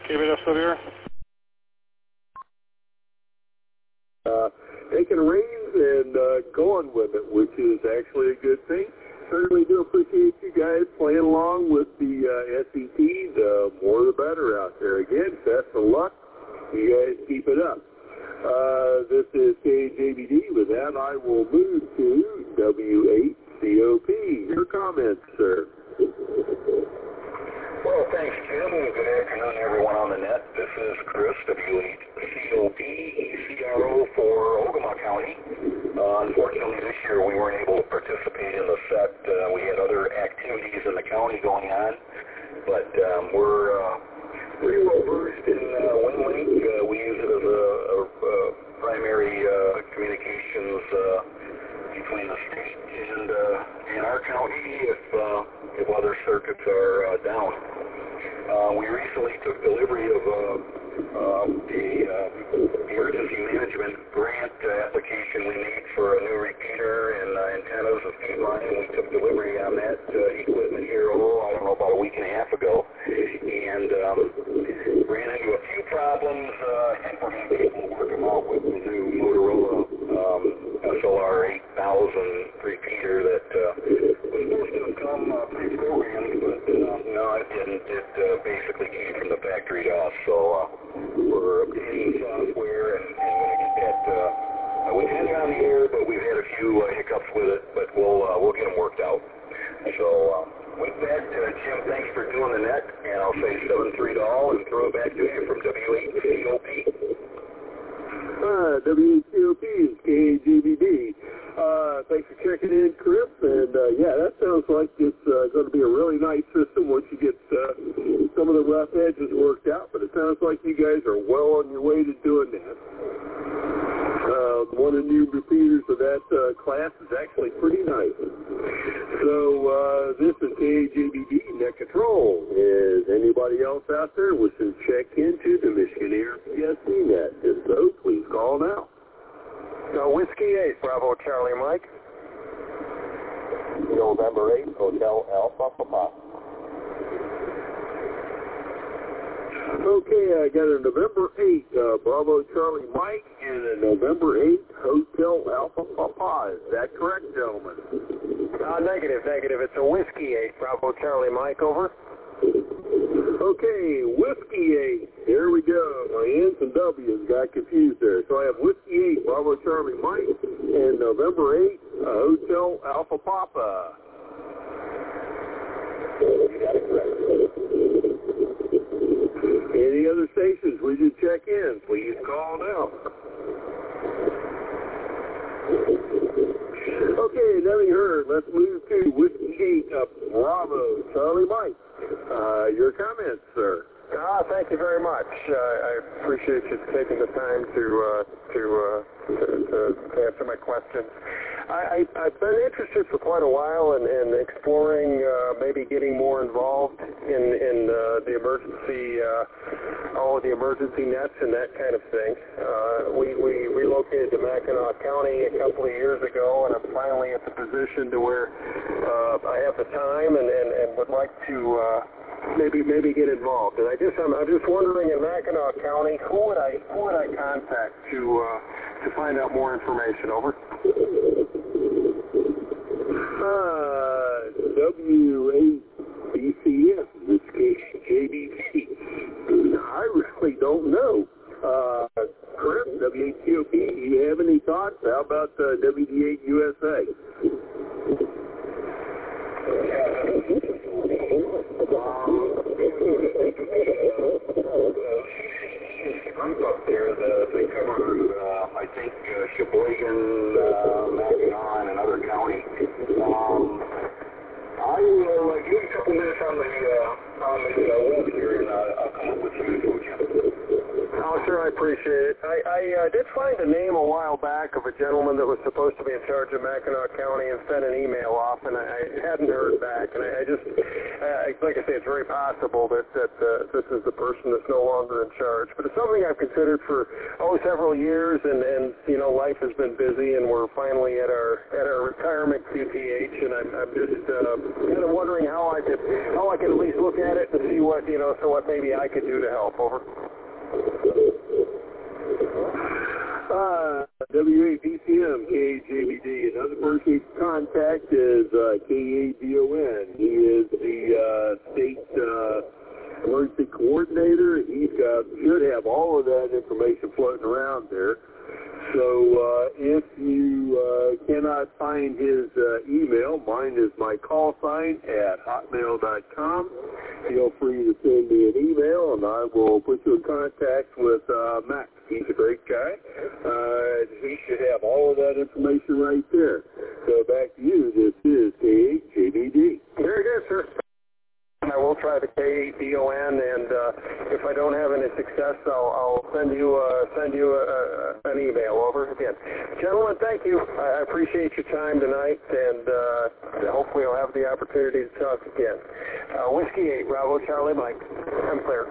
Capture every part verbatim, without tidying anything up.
K B S Severe. Uh, taking reins and uh, going with it, which is actually a good thing. Certainly do appreciate you guys playing along with the uh, S E T. The more the better out there. Again, best of luck. You guys keep it up. Uh, this is K J B D. With that, I will move to W eight C O P. Your comments, sir. Well, thanks, Jim. Good afternoon, everyone on the net. This is Chris, W eight C O P, C R O for Ogama County. Uh, unfortunately, this year we weren't able to participate in the set. Uh, we had other activities in the county going on, but um, we're uh, pretty well versed in uh, WinLink. Uh, we use it as a, a, a primary uh, communications uh, between the state and uh, and our county if uh, if other circuits are uh, down. Uh, we recently took delivery of uh, uh, the uh, emergency management grant uh, application we made for a new repeater and uh, antennas of feed line. We took delivery on that uh, equipment here, oh, I don't know, about a week and a half ago, and um, ran into a few problems. Uh, I think we're going to be able to work them out with the new Motorola um, S L R eight thousand repeater that uh, was supposed to have come uh, pre-programmed, but uh, no, it didn't. It uh, basically came from the factory to us, so uh, we're updating software and, and going to get that. Uh, we've had it on the air, but we've had a few uh, hiccups with it, but we'll uh, we'll get them worked out. So uh, with that, uh, Jim, thanks for doing the net, and I'll say seven three to all and throw it back to you from W eight C O P. Uh, W eight C O P is K J B D. Uh, thanks for checking in, Chris. And uh, yeah, that sounds like it's uh, going to be a really nice system once you get uh, some of the rough edges worked out. But it sounds like you guys are well on your way to doing that. Uh, one of the new repeaters of that uh, class is actually pretty nice. So uh, this is K J B D Net Control. Is anybody else out there wishing to check into the Michigan Air P S C Net? If so, please call now. So Whiskey eight, Bravo Charlie Mike. November eighth, Hotel Alpha Papa. Okay, I got a November eighth, uh, Bravo Charlie Mike, and a November eighth, Hotel Alpha Papa. Is that correct, gentlemen? Uh, negative, negative. It's a Whiskey eight, Bravo Charlie Mike, over. Okay, Whiskey eight. Here we go. My N's and W's got confused there. So I have Whiskey eight, Bravo Charlie Mike, and November eighth, uh, Hotel Alpha Papa. You got it correct. Any other stations we should check in? Please call now. Okay, nothing heard. Let's move to Whiskey eight, uh, Bravo Charlie Mike. Uh, your comments, sir. Ah, thank you very much. Uh, I appreciate you taking the time to uh, to, uh, to to answer my questions. I, I, I've been interested for quite a while in, in exploring uh, maybe getting more involved in in uh, the emergency, uh, all of the emergency nets and that kind of thing. Uh, we we relocated to Mackinac County a couple of years ago, and I'm finally at the position to where uh, I have the time and, and, and would like to. Uh, Maybe, maybe get involved. And I just, I'm, I'm just wondering in Mackinac County, who would I, who would I contact to, uh, to find out more information? Over. Uh, W eight B C S, in this case, J B C. I really don't know. Uh, Chris, W eight C O P, do you have any thoughts? How about uh, W D eight U S A? Group up there that they cover, uh, I think, uh, Sheboygan, uh, Mackinac, and other counties. Um, I will uh, give you a couple minutes on the uh, on the uh, web here, and uh, I'll come up with some info, Jim. Oh, sure, I I appreciate it. I, I uh, did find a name a while back of a gentleman that was supposed to be in charge of Mackinac County and sent an email off, and I, I hadn't heard back. And I, I just, uh, like I say, it's very possible that, that uh, this is the person that's no longer in charge. But it's something I've considered for, oh, several years, and, and you know, life has been busy, and we're finally at our at our retirement Q T H, and I'm, I'm just uh, kind of wondering how I could how I could at least look at it and see what, you know, so what maybe I could do to help. Over. Uh, W A P C M, K A J B D. Another person you can contact is uh, K A D O N. He is the uh, state uh, emergency coordinator. He's got, should have all of that information floating around there. So uh, if you uh, cannot find his uh, email, mine is my call sign at hotmail dot com. Feel free to send me an email, and I will put you in contact with uh, Max. He's a great guy. Uh, he should have all of that information right there. So back to you. This is K A J B D. Very good, sir. I will try the K A D O N, and uh, if I don't have any success, I'll, I'll send you uh, send you a, a, an email over again. Gentlemen, thank you. I appreciate your time tonight, and uh, hopefully I'll have the opportunity to talk again. Uh, Whiskey eight, Bravo Charlie Mike. I'm clear.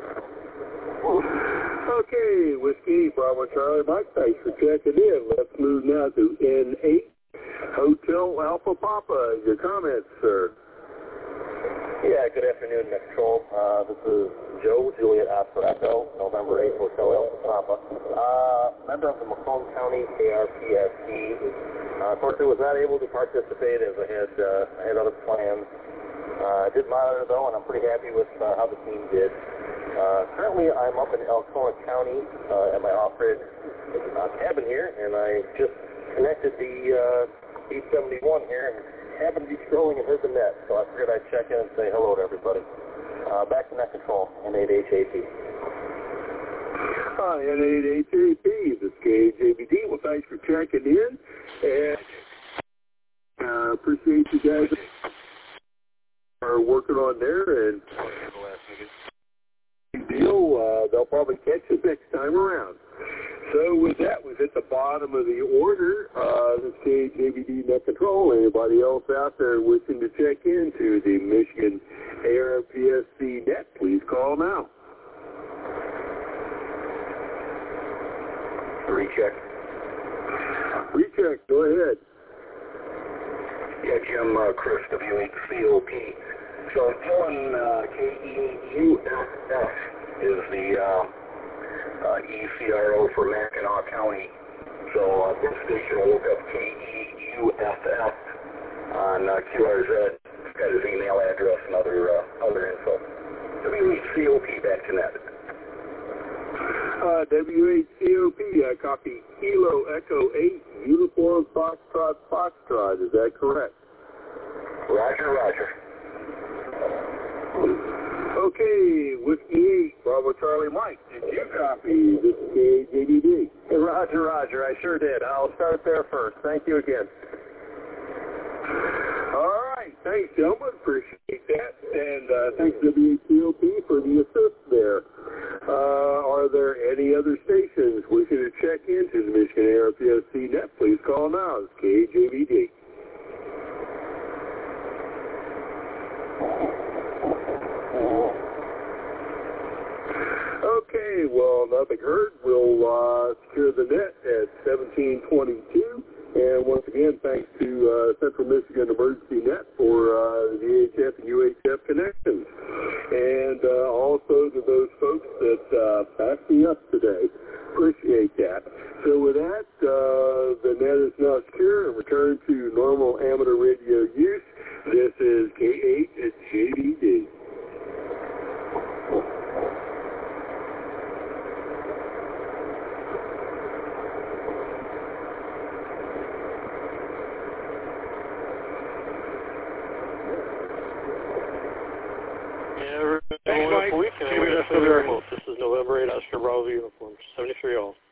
Okay, Whiskey eight, Bravo Charlie Mike. Thanks for checking in. Let's move now to N eight, Hotel Alpha Papa. Your comments, sir? Yeah, good afternoon, Nick Control. Uh, this is Joe, Juliet Oscar Echo, November eighth, Hotel Alpha Papa. Uh, member of the Macomb County A R P S C. Uh, unfortunately, was not able to participate as I had, uh, I had other plans. Uh, I did monitor, though, and I'm pretty happy with uh, how the team did. Uh, currently, I'm up in Alcona County uh, at my off-grid uh, cabin here, and I just connected the uh, eight seventy-one here, and happened to be scrolling and heard the net, so I figured I'd check in and say hello to everybody. Uh, back to Net Control, N eight H A P. Hi, N eight H A P. This is K A J B D. Well, thanks for checking in, and uh, appreciate you guys are working on there, and deal, uh, they'll probably catch you next time around. So with that, we've hit the bottom of the order. Uh, this is K A J B D Net Control. Anybody else out there wishing to check into the Michigan A R P S C net, please call now. Recheck. Recheck, go ahead. Yeah, Jim, uh, Chris, W eight C O P. So Dylan, uh, K E U F F is the uh, uh, E C R O for Mackinac County. So uh, this station will look up K E U F F on uh, Q R Z. It's got his email address and other uh, other info. W eight C O P, back to net. Uh, W eight C O P, I copy Kilo Echo eight, Uniform Foxtrot Foxtrot. Is that correct? Roger, roger. Okay, Whiskey eight, Bravo Charlie Mike, did you copy this K A J B D? Hey, Roger, Roger, I sure did. I'll start there first. Thank you again. All right, thanks, gentlemen. Appreciate that. And uh, thanks, W eight C O P, for the assist there. Uh, are there any other stations wishing to check into the Michigan A R P S C net? Please call now. It's K A J B D. Okay, well, nothing heard. We'll uh, secure the net at seventeen twenty-two. And once again, thanks to uh, Central Michigan Emergency Net for uh, the V H F and U H F connections. And uh, also to those folks that uh, backed me up today. Appreciate that. So with that, uh, the net is now secure and returned to normal amateur radio use. This is K eight at J B D. Thanks, Mike. This is November eight Oscar Bravo Uniform, seventy-three all.